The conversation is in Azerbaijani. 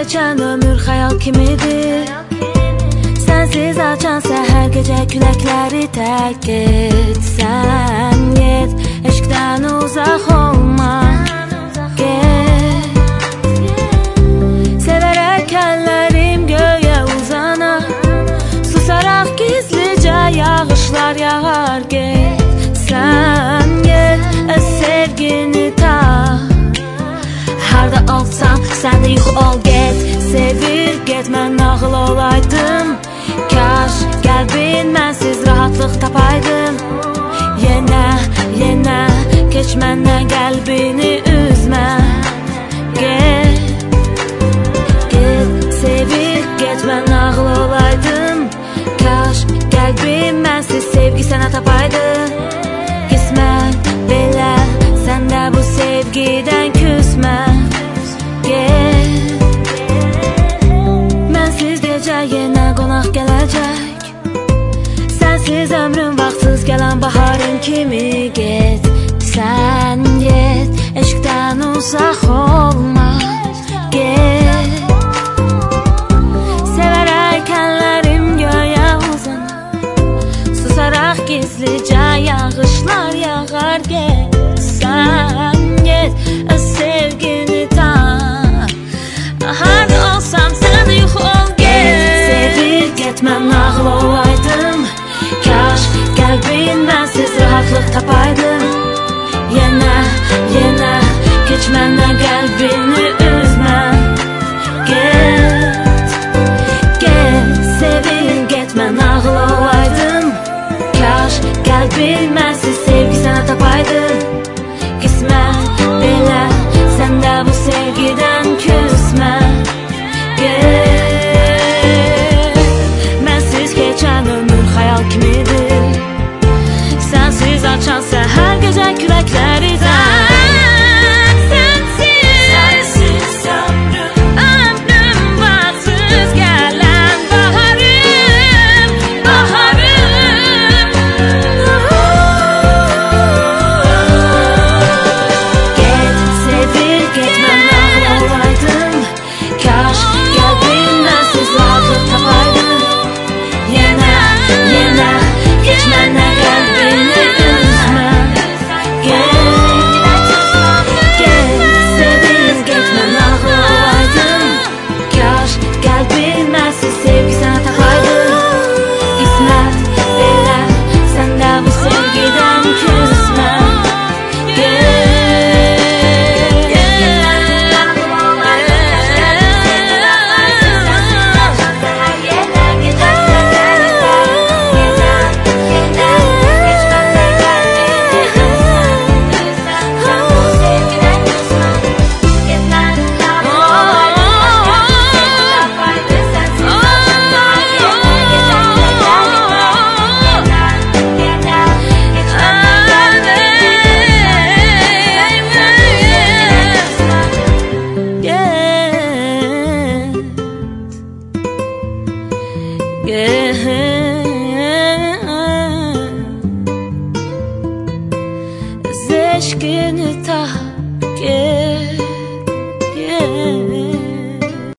geçen ömür hayal kimidir. Sensiz açan səhər gecə küləkləri tərk et. Sən get, eşqdən uzaq olma, get. Severək əllərim göyə uzanar, susaraq gizlicə yağışlar yağar, get. Sən get, sevgini tap, harda olsan sən də yuxu ol, get. Sevir, get, mən nağıl olaydım, kaş qəlbin mənsiz rahatlıq tapaydım. Yenə keç məndən qəlbini üzmə, get. Sevir, get, mən nağıl olaydım, kaş qəlbin mənsiz sevgi sənə tapaydım. Qismət belə, sən də bu sevgidən küsmə, get. Mənsiz gecə yenə qonaq gələcək, sənsiz ömrüm vaxtsız gələn baharın kimi, get. Sən get, eşqdən uzaq olma, get. Sevərək əllərim göyə uzanar, susaraq gizlicə yağışlar yağar, get. Sən get, sevgini tap, harda olsam sən də yuxu ol, get. Sevir, get, mən nağıl olaydım, kaş qəlbin mənsiz rahatlıq tapaydım. Yenə keç məndən qəlbini üzmə, get. Sevir, get, mən nağıl olaydım, kaş qəlbin mənsiz sevgi sənə tapaydım. Qismət belə, sən də bu sevgidən küsmə, get. Mənsiz keçən ömür xəyal kimidir, sənsiz açan səhər gecə küləkləri tək. Sənsiz ömrüm vaxtsız gələn baharım, baharım. Get, sevir, get, mən nağıl olaydım, kaş qəlbin mənsiz rahatlıq tapaydım. Yenə keç məndən qəlbini üzmə, get. Sevir, get, mən nağıl olaydım, kaş qəlbin mənsiz sevgi sənə tapaydım. Qismət belə, sən də bu sevgidən küsmə, get. Eşqini tap,